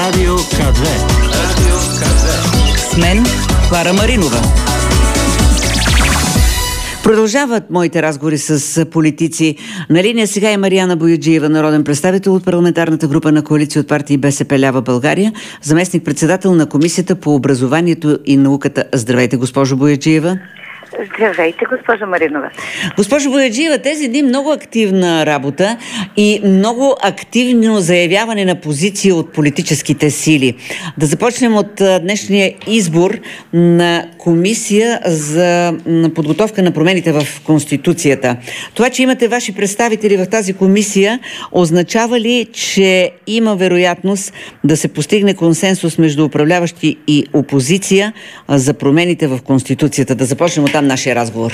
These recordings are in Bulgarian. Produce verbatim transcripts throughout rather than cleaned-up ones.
Радио К две. Радио К две. С мен Клара Маринова. Продължават моите разговори с политици. На линия сега е Мариана Бояджиева, народен представител от парламентарната група на коалиция от партии БСП лява България, заместник-председател на Комисията по образованието и науката. Здравейте, госпожо Бояджиева. Здравейте, госпожа Маринова. Госпожо Бояджиева, тези дни много активна работа и много активно заявяване на позиции от политическите сили. Да започнем от днешния избор на комисия за подготовка на промените в Конституцията. Това, че имате ваши представители в тази комисия, означава ли, че има вероятност да се постигне консенсус между управляващи и опозиция за промените в Конституцията? Да започнем от там нашия разговор.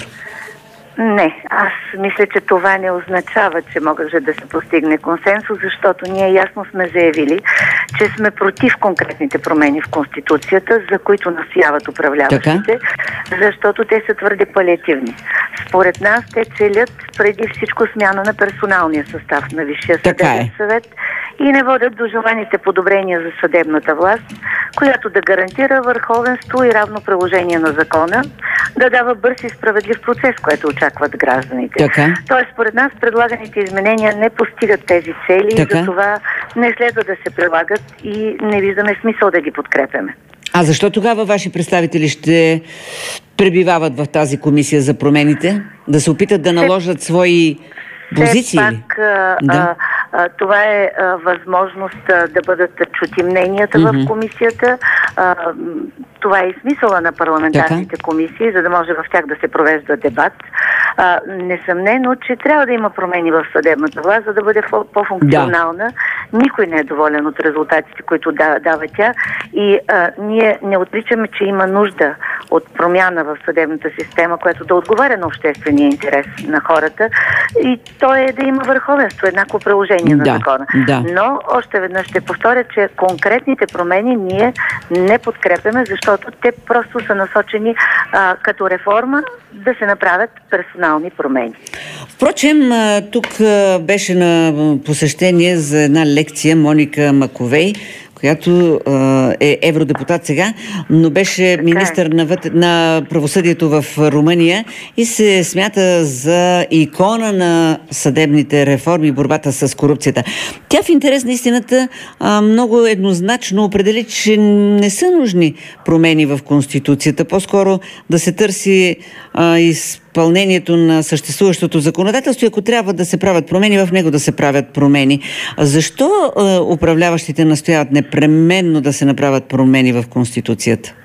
Не, аз мисля, че това не означава, че може да се постигне консенсус, защото ние ясно сме заявили, че сме против конкретните промени в Конституцията, за които настояват управляващите, защото те са твърде палиативни. Според нас те целят преди всичко смяна на персоналния състав на Висшия съдебен съвет и не водят до желаните подобрения за съдебната власт, която да гарантира върховенство и равно приложение на закона, да дава бърз и справедлив процес, което очакват гражданите. Така. Тоест, според нас предлаганите изменения не постигат тези цели така. И за това не следва да се прилагат и не виждаме смисъл да ги подкрепяме. А защо тогава ваши представители ще пребивават в тази комисия за промените? Да се опитат да наложат свои позиции? Пак, а, да. а, това е а, възможност а, да бъдат чути мненията mm-hmm. в комисията. А, това е и смисъла на парламентарните така. комисии, за да може в тях да се провежда дебат. А, несъмнено, че трябва да има промени в съдебната власт, за да бъде по-функционална. Да. Никой не е доволен от резултатите, които да, дава тя. И а, ние не отричаме, че има нужда от промяна в съдебната система, която да отговаря на обществения интерес на хората. И то е да има върховенство, еднакво приложение на да, закона. Да. Но още веднъж ще повторя, че конкретните промени ние не подкрепяме, защото те просто са насочени а, като реформа да се направят персонални промени. Впрочем, тук беше на посещение за една лекция Моника Маковей, която е евродепутат сега, но беше министър на, вътре, на правосъдието в Румъния и се смята за икона на съдебните реформи и борбата с корупцията. Тя в интерес на истината много еднозначно определи, че не са нужни промени в Конституцията. По-скоро да се търси а, изпълнението на съществуващото законодателство и ако трябва да се правят промени, в него да се правят промени. Защо а, управляващите настояват непременно да се направят промени в Конституцията?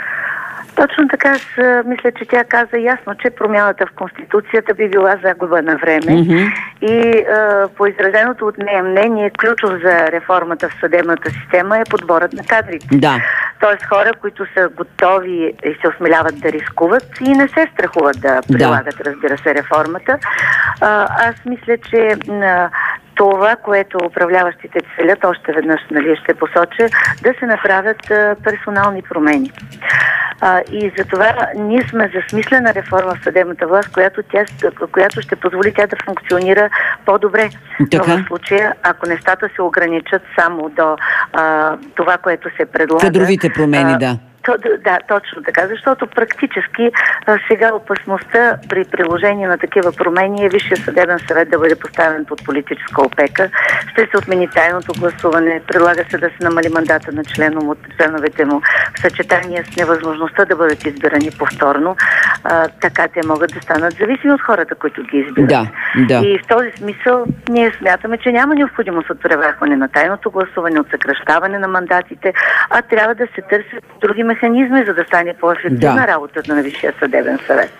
Точно така, аз мисля, че тя каза ясно, че промяната в Конституцията би била загуба на време mm-hmm. и а, по изразеното от нея мнение, ключов за реформата в съдебната система е подборът на кадрите. Да. Тоест хора, които са готови и се осмеляват да рискуват и не се страхуват да прилагат, да. разбира се, реформата. А, аз мисля, че а, това, което управляващите целят, още веднъж нали, ще посоча, да се направят а, персонални промени. А, и затова ние сме за смислена реформа в съдебната власт, която, тя, която ще позволи тя да функционира по-добре. Но в случая, ако нещата се ограничат само до а, това, което се предлага... Кадровите промени, а, да. То, да, точно така, защото практически а, сега опасността при приложение на такива промени е Висшия съдебен съвет да бъде поставен под политическа опека. Ще се отмени тайното гласуване, предлага се да се намали мандата на членом от членовете му в съчетание с невъзможността да бъдат избирани повторно. А, така те могат да станат зависими от хората, които ги избират. Да, да. И в този смисъл ние смятаме, че няма необходимост от премахване на тайното гласуване, от съкращаване на мандатите, а трябва да се търсят други механизми, за да стане по-ефективна да. работата на Висшия съдебен съвет.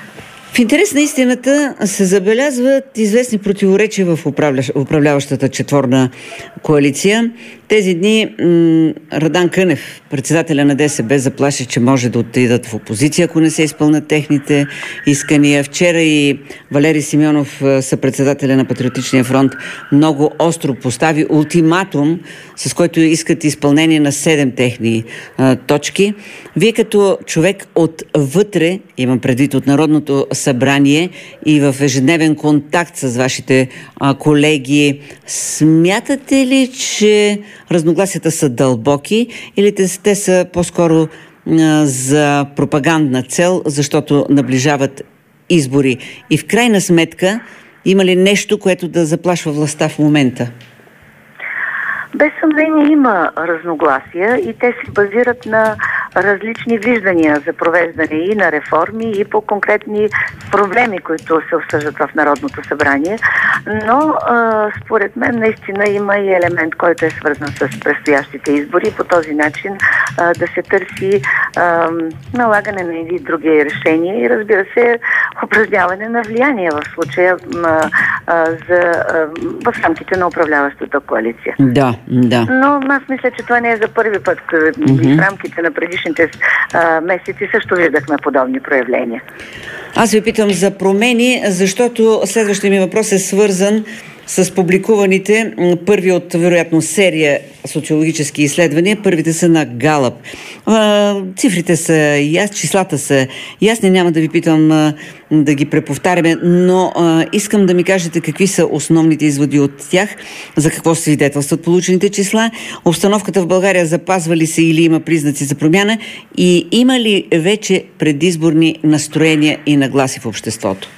В интерес на истината се забелязват известни противоречия в управляващата четворна коалиция. Тези дни м- Радан Кънев, председателя на ДСБ, заплаши, че може да отидат в опозиция, ако не се изпълнят техните искания. Вчера и Валери Симеонов, съпредседателя на Патриотичния фронт, много остро постави ултиматум, с който искат изпълнение на седем техни а, точки. Вие като човек отвътре, имам предвид от Народното събрание, събрание и в ежедневен контакт с вашите а, колеги, смятате ли, че разногласията са дълбоки или те, те са по-скоро а, за пропагандна цел, защото наближават избори? И в крайна сметка, има ли нещо, което да заплашва властта в момента? Без съмнение има разногласия и те се базират на различни виждания за провеждане и на реформи, и по конкретни проблеми, които се обсъждат в Народното събрание. Но а, според мен наистина има и елемент, който е свързан с предстоящите избори. По този начин а, да се търси а, налагане на едни други решения и, разбира се, упражняване на влияние в случая а, а, за, а, в рамките на управляващата коалиция. Да, да. Но аз мисля, че това не е за първи път. Mm-hmm. В рамките на предишните а, месеци също виждахме подобни проявления. Аз ви питам за промени, защото следващия ми въпрос е свързан с публикуваните първи от, вероятно, серия социологически изследвания. Първите са на Галъп. Цифрите са ясни, числата са ясни, няма да ви питам да ги преповтаряме, но а, искам да ми кажете какви са основните изводи от тях, за какво свидетелстват получените числа, обстановката в България запазва ли се или има признаци за промяна и има ли вече предизборни настроения и нагласи в обществото?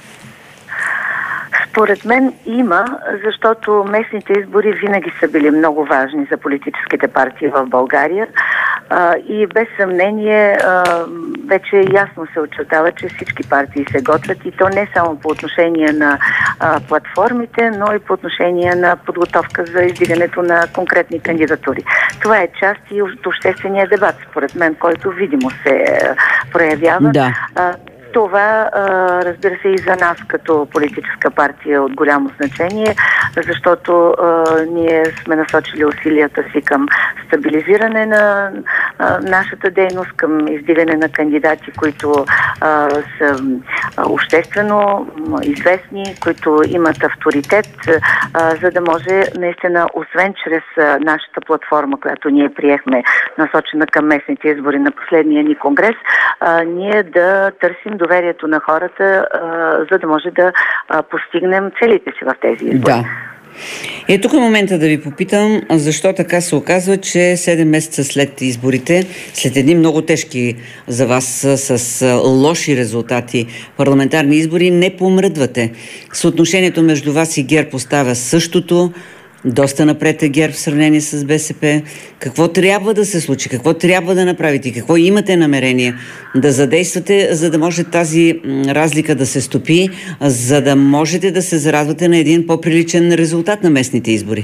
Според мен има, защото местните избори винаги са били много важни за политическите партии в България а, и без съмнение а, вече ясно се очертава, че всички партии се готвят и то не само по отношение на а, платформите, но и по отношение на подготовка за издигането на конкретни кандидатури. Това е част и от обществения дебат, според мен, който видимо се проявява. Да. А, Това, разбира се, и за нас като политическа партия от голямо значение, защото а, ние сме насочили усилията си към стабилизиране на а, нашата дейност, към издигане на кандидати, които а, са а, обществено известни, които имат авторитет, а, за да може наистина, освен чрез а, нашата платформа, която ние приехме, насочена към местните избори на последния ни конгрес, а, ние да търсим доверието на хората, а, за да може да а, постигнем целите си в тези избори. Да. Е, тук е момента да ви попитам, защо така се оказва, че седем месеца след изборите, след едни много тежки за вас с лоши резултати парламентарни избори, не помръдвате. Съотношението между вас и ГЕРБ остава същото. Доста напред е ГЕРБ в сравнение с БСП. Какво трябва да се случи? Какво трябва да направите? Какво имате намерение да задействате, за да може тази разлика да се стопи, за да можете да се зарадвате на един по-приличен резултат на местните избори?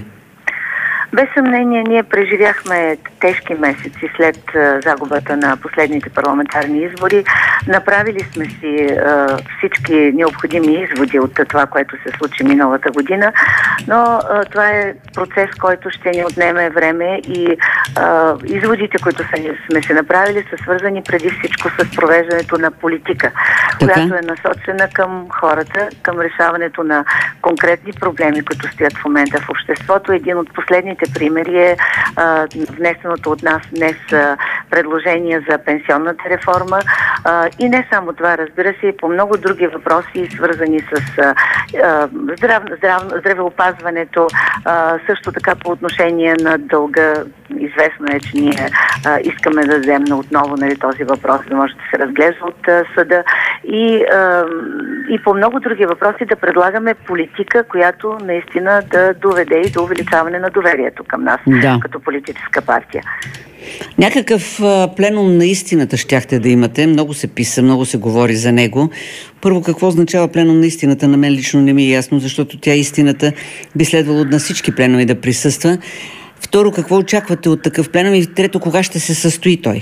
Без съмнение, ние преживяхме тежки месеци след а, загубата на последните парламентарни избори. Направили сме си а, всички необходими изводи от това, което се случи миналата година, но а, това е процес, който ще ни отнеме време и а, изводите, които са, сме се направили, са свързани преди всичко с провеждането на политика, така, която е насочена към хората, към решаването на конкретни проблеми, които стоят в момента в обществото. Един от последните примери е а, внесеното от нас днес а, предложение за пенсионната реформа а, и не само това, разбира се, и по много други въпроси, свързани с а, а, здрав, здрав, здравеопазването, а, също така по отношение на дълга. Известно е, че ние а, искаме да дадем отново, нали, този въпрос, да може да се разглежда от а, съда и, а, и по много други въпроси да предлагаме политика, която наистина да доведе и до увеличаване на доверието към нас, да, като политическа партия. Някакъв а, пленум на истината щяхте да имате. Много се писа, много се говори за него. Първо, какво означава пленум на истината? На мен лично не ми е ясно, защото тя истината би следвало на всички пленуми да присъства. Второ, какво очаквате от такъв пленум? И трето, кога ще се състои той?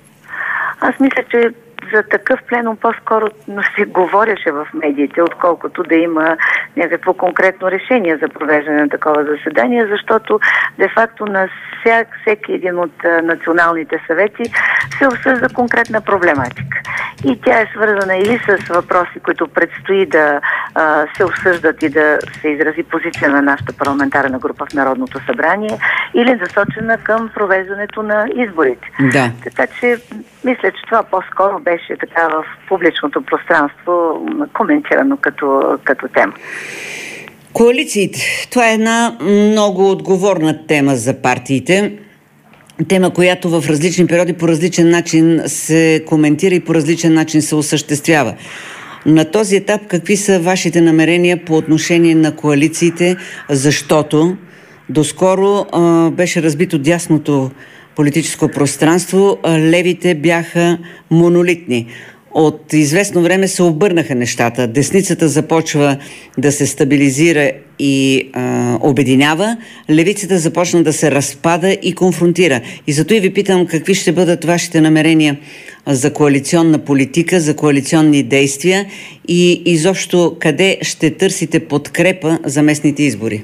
Аз мисля, че за такъв пленум по-скоро се говореше в медиите, отколкото да има някакво конкретно решение за провеждане на такова заседание, защото де-факто на всяк, всеки един от а, националните съвети се обсъжда конкретна проблематика. и тя е свързана или с въпроси, които предстои да а, се обсъждат и да се изрази позиция на нашата парламентарна група в Народното събрание, или насочена към провеждането на изборите. Да. Така че мисля, че това по-скоро беше така в публичното пространство коментирано като, като тема. Коалициите. Това е една много отговорна тема за партиите. Тема, която в различни периоди по различен начин се коментира и по различен начин се осъществява. На този етап какви са вашите намерения по отношение на коалициите, защото доскоро а, беше разбито дясното политическо пространство, а левите бяха монолитни. От известно време се обърнаха нещата. Десницата започва да се стабилизира и а, обединява. Левицата започна да се разпада и конфронтира. И зато и ви питам какви ще бъдат вашите намерения за коалиционна политика, за коалиционни действия и изобщо къде ще търсите подкрепа за местните избори?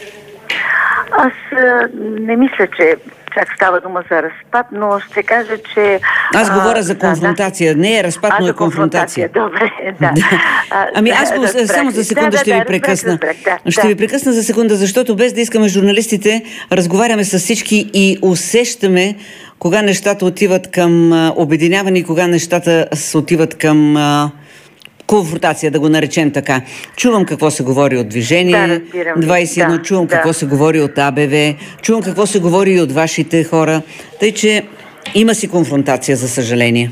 Аз а, не мисля, че чак става дума за разпад, но ще кажа, че... Аз а, говоря за конфронтация. Да, не е разпад, но е конфронтация. Добре, да. да. Ами аз да, да, само за секунда да, ще да, ви прекъсна. Да, да, ще да. ви прекъсна за секунда, защото без да искаме журналистите, разговаряме с всички и усещаме кога нещата отиват към а, обединяване и кога нещата отиват към... А, конфронтация, да го наречем така. Чувам какво се говори от Движение да, двайсет и едно, да, чувам да. какво се говори от А Б В, чувам какво се говори и от вашите хора. Тъй, че има си конфронтация, за съжаление.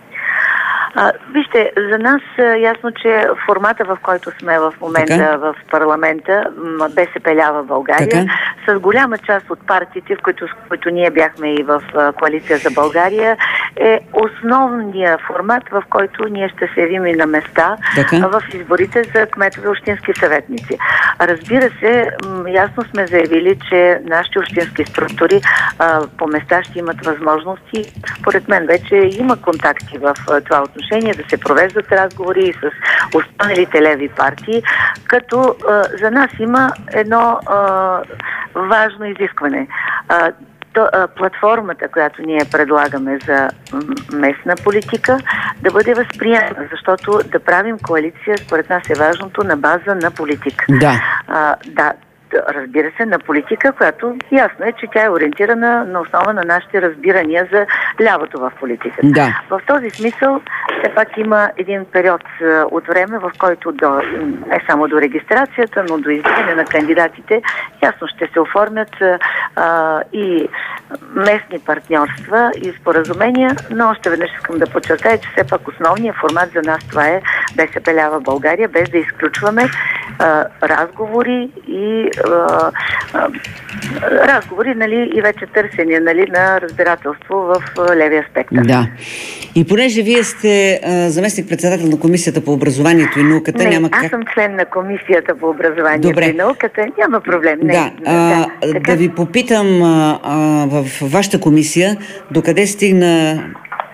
А, вижте, за нас е ясно, че формата, в който сме в момента така? в парламента, БСП лява България, така? с голяма част от партиите, в които, в които ние бяхме и в Коалиция за България, е основният формат, в който ние ще се явим и на места така? в изборите за кметове общински съветници. Разбира се, ясно сме заявили, че нашите общински структури а, по места ще имат възможности. Поред мен вече има контакти в а, това отношение, да се провеждат разговори и с останалите леви партии, като а, за нас има едно а, важно изискване. А, то, а, платформата, която ние предлагаме за местна политика, да бъде възприемана, защото да правим коалиция, според нас е важното на база на политика. Да. А, да. Разбира се, на политика, която ясно е, че тя е ориентирана на основа на нашите разбирания за лявото в политиката. Да. В този смисъл, все пак има един период от време, в който до, не само до регистрацията, но до избиране на кандидатите, ясно ще се оформят а, и местни партньорства и споразумения, но още веднъж искам да подчертая, че все пак основният формат за нас това е БСП лява България, без да изключваме а, разговори и а, а, разговори, нали, и вече търсения, нали, на разбирателство в а, левия спектър. Да. И понеже вие сте заместник-председател на Комисията по образованието и науката, не, няма как... аз съм член на Комисията по образованието Добре. и науката, няма проблем. Не. Да, а, да, да ви попитам а, а, в вашата комисия докъде стигна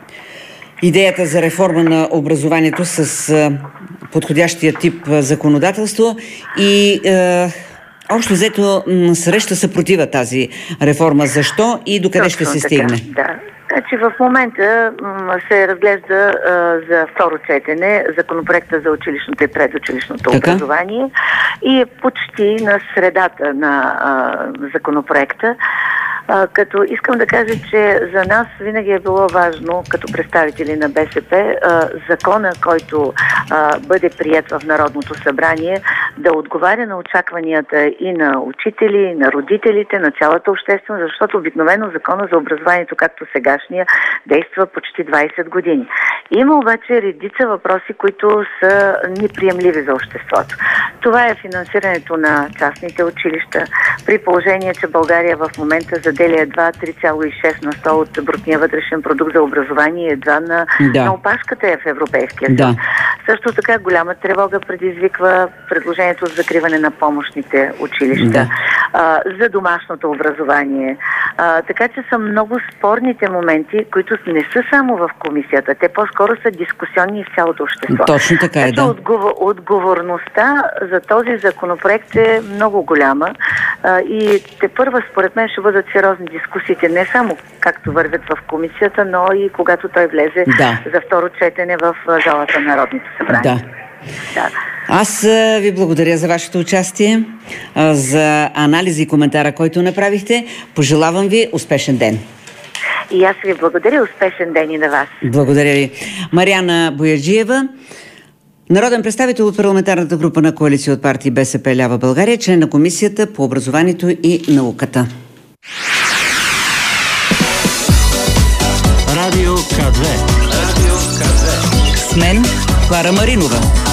идеята за реформа на образованието с а, подходящия тип а, законодателство и а, общо взето м, среща съпротива тази реформа. Защо и докъде Точно ще се така, стигне? Да. Значи в момента м, се разглежда а, за второ четене законопроекта за училищното и предучилищното така? образование и почти на средата на а, законопроекта. А, като искам да кажа, че за нас винаги е било важно, като представители на БСП, а, закона, който а, бъде прият в Народното събрание, да отговаря на очакванията и на учители, и на родителите, на цялата общественост, защото обикновено закона за образованието, както сегашния, действа почти двайсет години. Има обаче редица въпроси, които са неприемливи за обществото. Това е финансирането на частните училища, при положение, че България в момента заделя едва три цяло и шест на сто от брутния вътрешен продукт за образование, едва на, да. на опашката е в Европейския съюз. Да. Също така голяма тревога предизвиква предложението за закриване на помощните училища, да. а, за домашното образование. А, така че са много спорните моменти, които не са само в комисията. Те по-скоро са дискусионни в цялото общество. Точно така е, да. Отговор, отговорността за този законопроект е много голяма а, и те първа, според мен, ще бъдат сериозни дискусиите, не само както вървят в комисията, но и когато той влезе да. за второ четене в залата на Народното събрание. Да. Да. Аз ви благодаря за вашето участие, за анализа и коментара, който направихте. Пожелавам ви успешен ден. И аз ви благодаря. Успешен ден и на вас. Благодаря ви. Мариана Бояджиева, народен представител от парламентарната група на коалиция от партии БСП Лява България, член на Комисията по образованието и науката. Радио К две. Радио К две. С мен Клара Маринова.